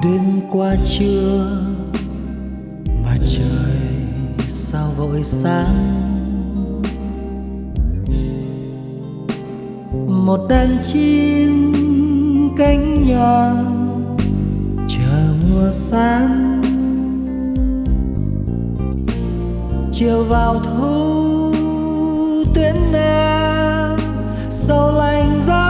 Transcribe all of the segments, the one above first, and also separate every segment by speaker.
Speaker 1: Đêm qua trưa mà trời sao vội sáng, một đàn chim cánh nhỏ chờ mùa sáng. Chiều vào thu tuyết nắng sầu lạnh giá,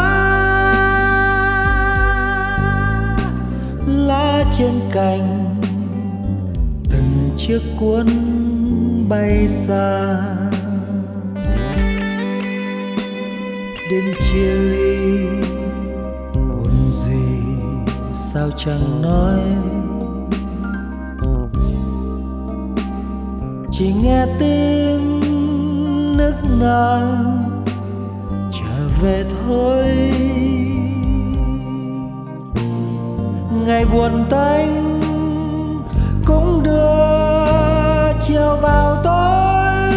Speaker 1: lá trên cành từng chiếc cuốn bay xa. Đêm chia ly buồn gì sao chẳng nói, chỉ nghe tiếng nức nở trở về thôi. Ngày buồn tênh cũng đưa chiều vào tối,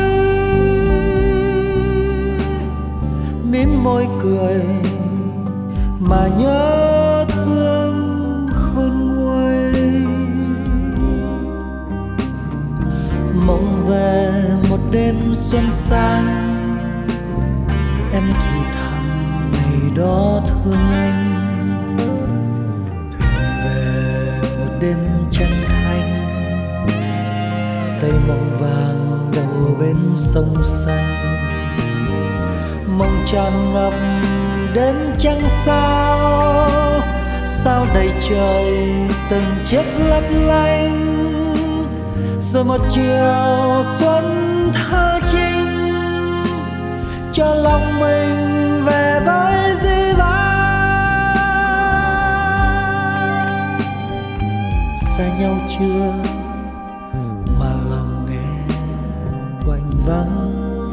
Speaker 1: mím môi cười mà nhớ thương khôn nguôi. Mộng về một đêm xuân sang, em thì thầm ngày đó thương anh. Thuyền về một đêm trăng thanh, xây mộng vàng đầu bên sông xanh. Mộng tràn ngập đêm trăng sao, sao đầy trời từng chiếc lấp lánh. Rồi một chiều xuân thơ trinh, cho lòng mình về với dĩ vãng. Xa nhau chưa mà lòng nghe quạnh vắng,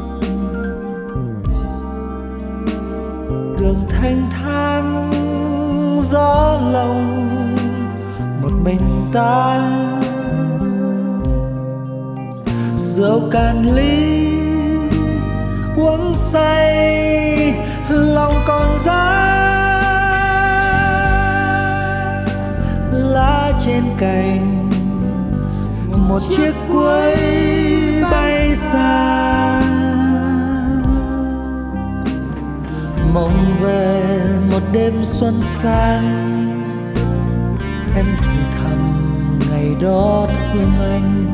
Speaker 1: đường thanh thang gió lồng một mình ta. Rượu cạn ly uống say lòng còn giá, lá trên cành một chiếc quế bay xa. Mộng về một đêm xuân sang, em thì thầm ngày đó thương anh.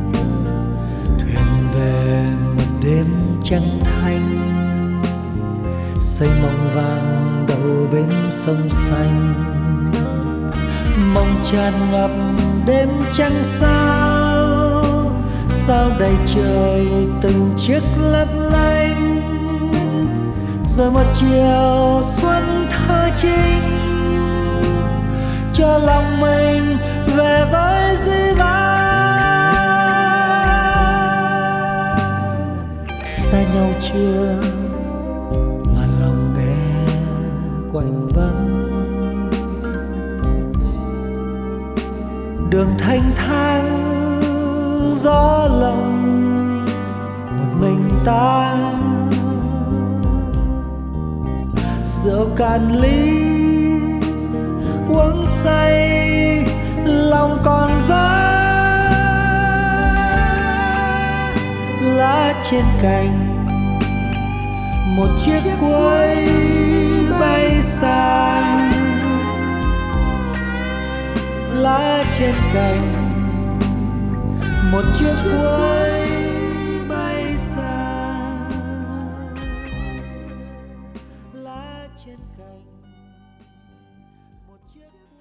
Speaker 1: Về một đêm trăng thanh, xây mộng vàng đầu bên sông xanh. Mộng tràn ngập đêm trăng sao, sao đầy trời từng chiếc lấp lánh. Rồi một chiều xuân thơ trinh, cho lòng mình về với dĩ vãng. Xa nhau chưa mà lòng nghe quạnh vắng, đường thanh thang gió lồng một mình ta. Rượu cạn ly uống say lòng còn giá, lá trên cành một chiếc quế bay xa. Lá trên cành một chiếc quế bay xa. Lá trên cành một chiếc